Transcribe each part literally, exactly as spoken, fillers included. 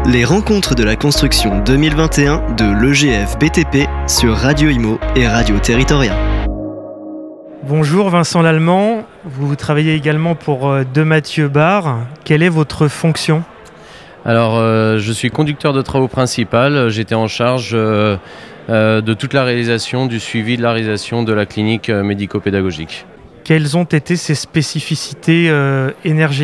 Les rencontres de la construction deux mille vingt et un de l'E G F B T P sur Radio Imo et Radio Territoria. Bonjour Vincent Lallemand, vous travaillez également pour De Mathieu Bar. Quelle est votre fonction ? Alors, euh, je suis conducteur de travaux principal. J'étais en charge euh, euh, de toute la réalisation, du suivi de la réalisation de la clinique euh, médico-pédagogique. Quelles ont été ses spécificités euh, énergétiques ?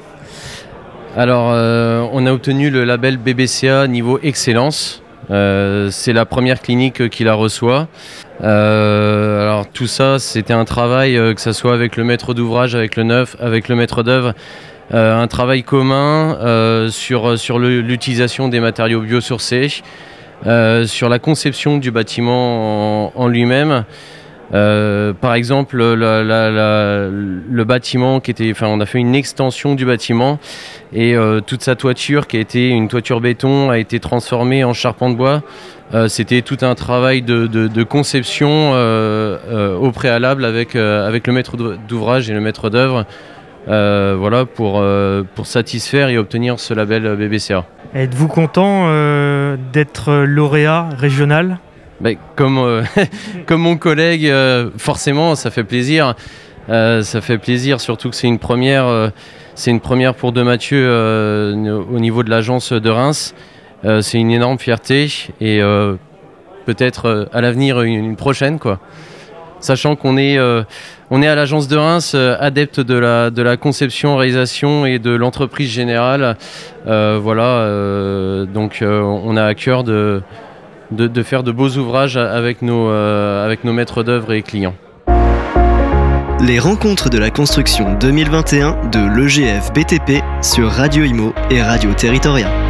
Alors, euh, on a obtenu le label B B C A niveau excellence. Euh, c'est la première clinique qui la reçoit. Euh, alors tout ça, c'était un travail, euh, que ce soit avec le maître d'ouvrage, avec le neuf, avec le maître d'œuvre, euh, un travail commun euh, sur, sur le, l'utilisation des matériaux biosourcés, euh, sur la conception du bâtiment en, en lui-même. Euh, par exemple, la, la, la, le bâtiment qui était, enfin, on a fait une extension du bâtiment et euh, toute sa toiture, qui a été une toiture béton, a été transformée en charpente bois. Euh, c'était tout un travail de, de, de conception euh, euh, au préalable avec, euh, avec le maître d'ouvrage et le maître d'œuvre, euh, voilà, pour, euh, pour satisfaire et obtenir ce label B B C A. Êtes-vous content euh, d'être lauréat régional ? Ben, comme, euh, comme mon collègue, euh, forcément, ça fait plaisir. Euh, ça fait plaisir, surtout que c'est une première, euh, c'est une première pour De Mathieu euh, au niveau de l'agence de Reims. Euh, c'est une énorme fierté et euh, peut-être euh, à l'avenir une, une prochaine, quoi. Sachant qu'on est, euh, on est à l'agence de Reims, euh, adepte de la, de la conception, réalisation et de l'entreprise générale. Euh, voilà, euh, donc euh, on a à cœur de De, de faire de beaux ouvrages avec nos, euh, avec nos maîtres d'œuvre et clients. Les rencontres de la construction deux mille vingt et un de l'E G F B T P sur Radio Imo et Radio Territoria.